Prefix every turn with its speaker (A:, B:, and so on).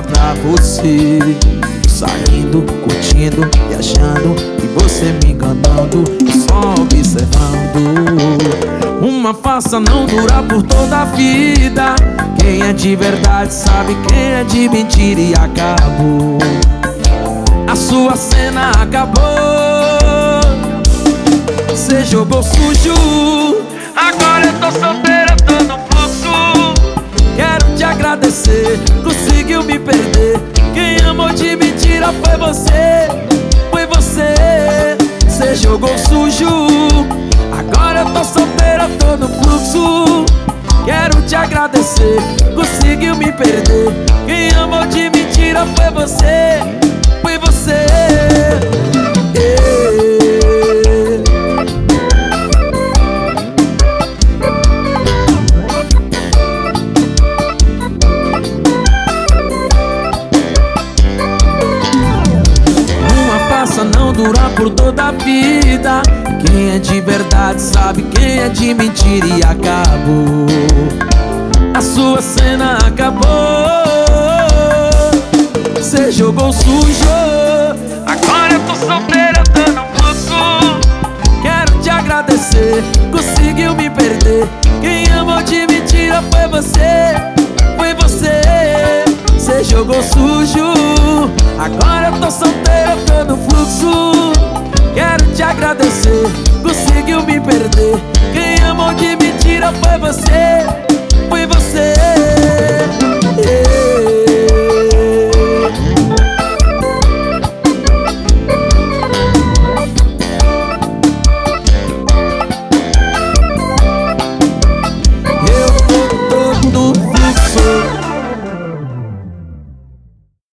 A: pra você. Saindo, curtindo, viajando e você me enganando e só observando. Uma farsa não dura por toda a vida. Quem é de verdade sabe, quem é de mentira e acabou. A sua cena acabou. Cê jogou sujo. Agora eu tô solteira, tô no fluxo. Quero te agradecer, conseguiu me perder. Quem amou de mentira foi você, foi você. Cê jogou sujo. Agora eu tô solteira, tô no fluxo. Quero te agradecer, conseguiu me perder. Quem amou de mentira foi você, foi você. Não dura por toda a vida. Quem é de verdade sabe, quem é de mentira e acabou. A sua cena acabou. Cê jogou sujo. Agora eu tô solteira, tô no fluxo. Quero te agradecer, conseguiu me perder. Quem amou de mentira foi você, foi você. Cê jogou sujo. Agora eu tô solteira, tô no fluxo. Quero te agradecer, conseguiu me perder. Quem